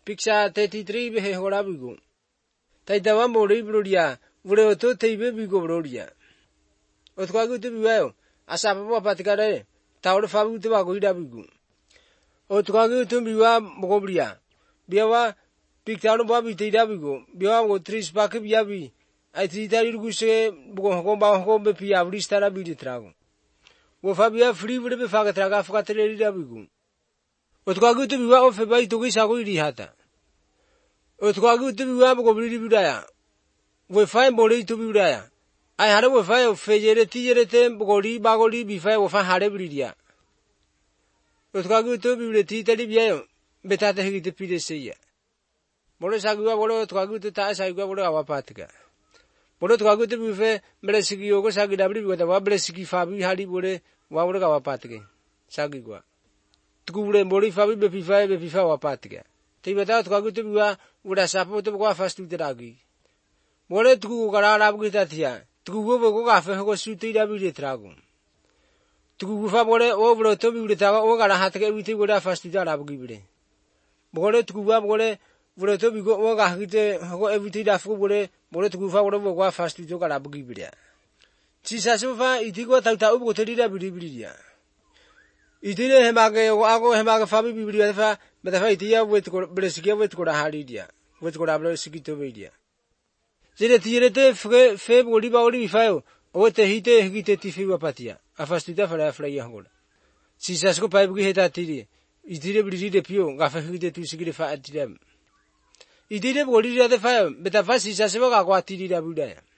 Picture 33 behe hora bigo. Taitawa mori brodia, vure to teibe bigo brodia. Otkagu to biwayo, asapa patikare, taur fabu to bagoida bigo. Otkagu to biwa mogobria. Biawa picture babi teida bigo. Biawa go tris pake biabi. I titari guse bogomba hombe piabri stara bidi trago. Wo fabia free vure be faga traga fakateri bigo. Otkagu to biwa ofebai to gisago irihata. Otkagu to biwa mogobri bidaya. We find body to bidaya. I had a fire of fejere tigerete bogori bagori before of a harebridia. Otkagu to be the titari bio, betata hit the pidesia. Borisagua woro tkagu to ties I go our patica. Borotkagu to be Blessiki Yogo Sagidabri with a Wablesiki Fabi Hadi Bore, Wawaga Patica. Sagigua. Tukure Bori Fabi Bepifa our patica. Take without Kagu to be would a support to go fast to the Ragi. Bore to go around with that here. To go after her suited the trago. To go favore over to be with our Ogara hat everything with a fast to the Arabibre. Bore to go up, Bore to be go Oga hit everything that for Bore to go forward over fast to the Arabibre. Chisasufa, it got out of the Biblia. It didn't hemago Fabi Biblia, but the idea with Brescia with Goraharidia, with Gorablo Sigitovidia. Zile tirete fe boliba oli fayo o te hite tifiwa patia afastita fara fraya ngol si sasko pai bugi heta tiri itire bride pio gafa hite tu sigire fa atirem itire boli de fayo beta fa si sasebo ga kwa tiri da budaya